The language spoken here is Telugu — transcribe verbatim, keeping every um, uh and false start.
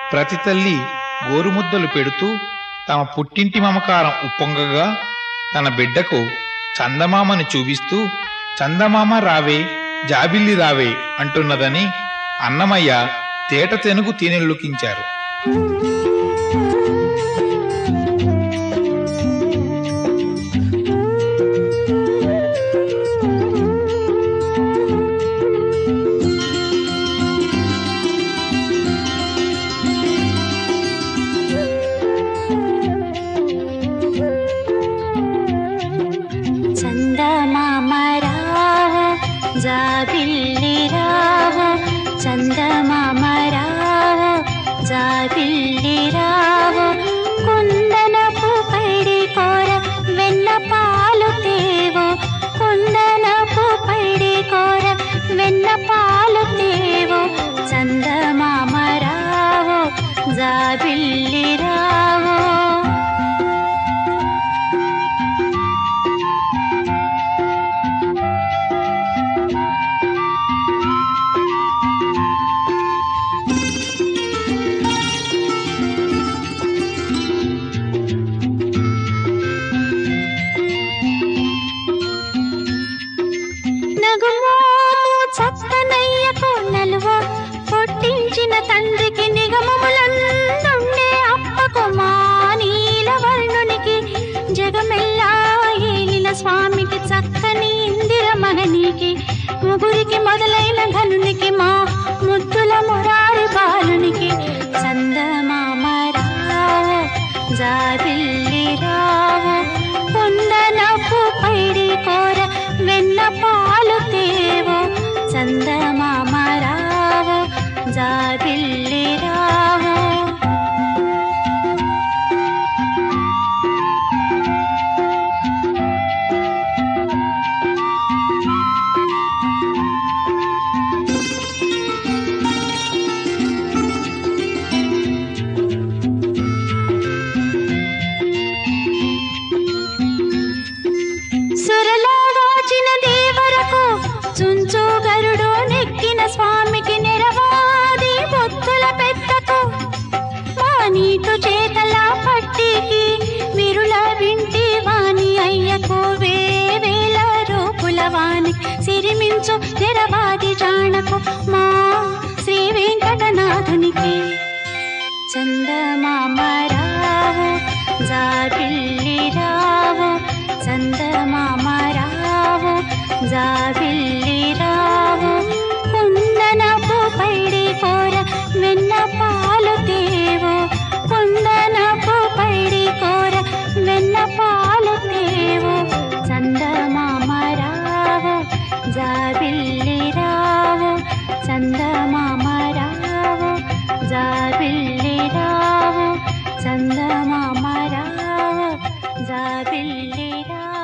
ప్రతి తల్లి గోరుముద్దలు పెడుతూ తమ పుట్టింటి మమకారం ఉప్పొంగగా తన బిడ్డకు చందమామని చూపిస్తూ చందమామ రావే జాబిల్లి రావే అంటున్నదని అన్నమయ్య తేట తెనుగు తీనెల్లుకించారు. జాబిల్లి రావో చందమామ రావో జాబిల్లి రావో కుందనపు పైడి కోర వెన్న పాలు తేవో కుందనపు పైడి కోర వెన్న పాలు తేవో చందమామ రావో జాబిల్లి రావో. చక్కనయ్యకు నలువ పొట్టించిన తండ్రికి నిగమములందుండే అప్పకు మా నీలవర్ణునికి జగమెల్లా ఏలిన స్వామికి చక్కని ఇందిర మగనికి ముగురికి మొదలైన ఘనునికి మా ముద్దుల మురారి బాలునికి చందమామ రావో జాబిల్లి రావో కుందనపు పైడి కోర వెన్న పాలు తేవో చందమామ రావో జాబిల్లి రావో. చుంచు గరుడు నెక్కిన స్వామికి నెరవాది బొత్తుల పెద్దకు మా నీటు చేతల పట్టికి విరుల వింటి వాణి అయ్యకు వేవేల రూపుల వాణి సిరిమించు నెరవాది జానకు మా శ్రీ వెంకటనాథునికి చందమామ రావో జాబిల్లి రావో చందమామ రావో జాబిల్లి రావో కుందనపు పైడి కోర వెన్న పాలు తేవో కుందనపు పైడి కోర వెన్న పాలు తేవో చందమామ రావో జాబిల్లి రావో చందమామ రావో జాబిల్లి రావో చందమామ రావో జాబిల్లి రావో.